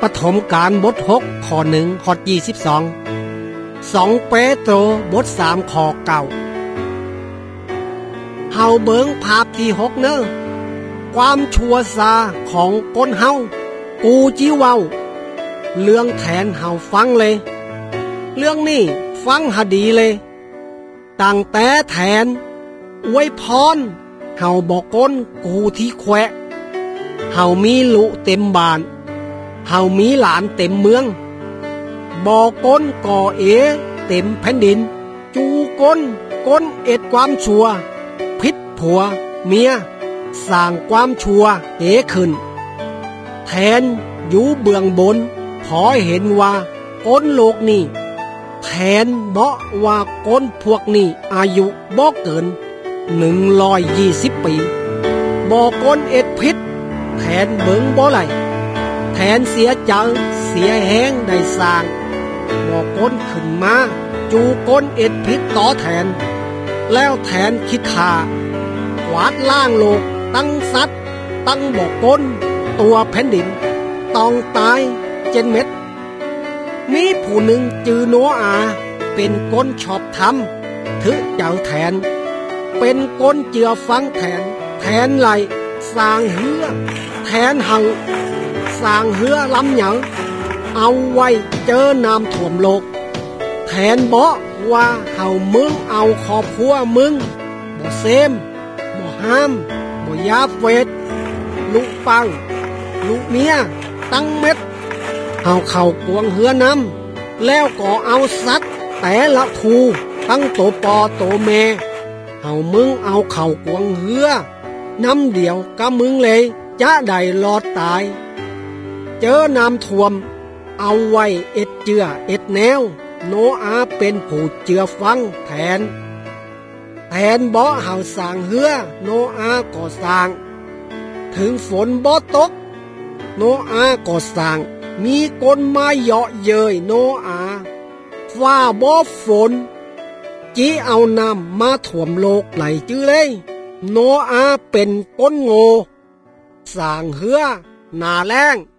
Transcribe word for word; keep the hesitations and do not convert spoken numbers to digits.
ฐมกาลบทหกข้อหนึ่งข้อยี่สิบสองสองเปโตรบทสามข้อเก้าเฮาเบิงภาพที่หกเนอะความชั่วซาของคนเฮากูจิเว้าเรื่องแทนเฮาฟังเลยเรื่องนี้ฟังหาดีเลยตั้งแต่แทนอวยพรเฮาบอกก้นกูที่แควะเฮามีลุเต็มบ้านเฮามีหลานเต็มเมืองบอกก้นก่อเอเต็มแผ่นดินจูก้นก้นเอ็ดความชั่วพิษผัวเมียสร้างความชั่วเอขึ้นแทนอยู่เบื้องบนขอเห็นว่าก้นโลกนี้แทนบอกว่าก้นพวกนี้อายุบ่เกินหนึ่งร้อยยี่สิบปีบอกก้นเอ็ดพิษแทนเบิ่งบ่ไหลแทนเสียจังเสียแห้งได้สร้างบอกก้นขึ้นมาจูก้นเอ็ดพิษต่อแทนแล้วแทนคิดฆ่ากวาดล่างโลกตั้งสัตว์ตั้งบอกก้นตัวแผ่นดินต้องตายเจ็ดเม็ดมีผู้หนึ่งจือโนอาเป็นก้นชอบธรรมถึกเจ้าแทนเป็นก้นเจือฟังแทนแทนไหลสร้างเหือแทนเฮาสร้างเหือลำเหยังเอาไว้เจอน้ำท่วมโลกแทนบอกว่าเฮามึงเอาครอบครัวมึงบ่เซมบ่ห้ามบ่ยาเฟดลูกปังลูกเมียตั้งเม็ดเฮาเข้ากวงเหือน้ำแล้วก็เอาสัตว์แต่ละคูตั้งโตปอโตแม่เฮามึงเอาเข้ากวงเหือน้ำเดียวกับมึงเลยจะได้รอดตายเจอน้ำท่วมเอาไว้เอ็ดเจือเอ็ดแนวโนอาเป็นผู้เจือฟังแทนแทนบ่เฮาสร้างเหือโนอาก็สร้างถึงฝนบ่ตกโนอาก็สร้างมีคนมาเยาะเย้ยโนอาฟ้าบ่ฝนจีเอาน้ำมาท่วมโลกไหลจื้อเลยโนอาเป็นคนโง่สร้างเหือหน้าแล้ง